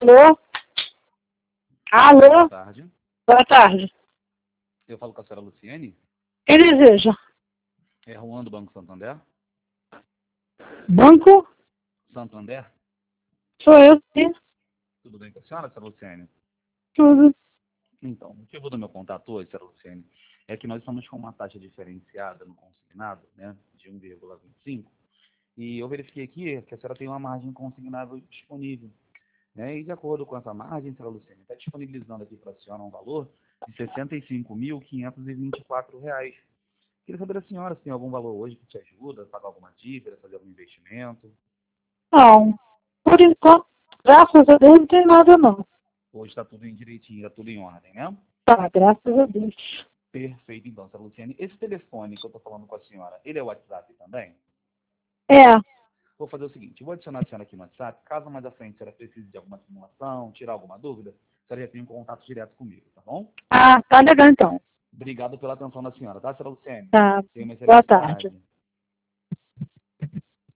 Alô? Boa Alô? tarde. Boa tarde. Eu falo com a senhora Luciene. Quem deseja? É Juan do Banco Santander. Banco? Santander. Sou eu, sim. Tudo bem com a senhora Luciene? Tudo. Então, o motivo do meu contato hoje, senhora Luciene, é que nós estamos com uma taxa diferenciada no consignado, né, de 1,25, e eu verifiquei aqui que a senhora tem uma margem consignável disponível, né, e de acordo com essa margem, senhora Luciene, está disponibilizando aqui para a senhora um valor de R$ 65.524. Queria saber da senhora se tem algum valor hoje que te ajuda a pagar alguma dívida, fazer algum investimento. Não. Por enquanto, graças a Deus, não tem nada, não. Hoje está tudo em direitinho, está tudo em ordem, né? Tá, graças a Deus. Perfeito, então, senhora Luciane. Esse telefone que eu estou falando com a senhora, ele é o WhatsApp também? É. Vou fazer o seguinte, eu vou adicionar a senhora aqui no WhatsApp, caso mais à frente a senhora precise de alguma simulação, tirar alguma dúvida, a senhora já tem um contato direto comigo, tá bom? Ah, tá legal então. Obrigado pela atenção da senhora, tá, senhora Luciane? Tá. Tenha uma Boa excelente tarde. tarde.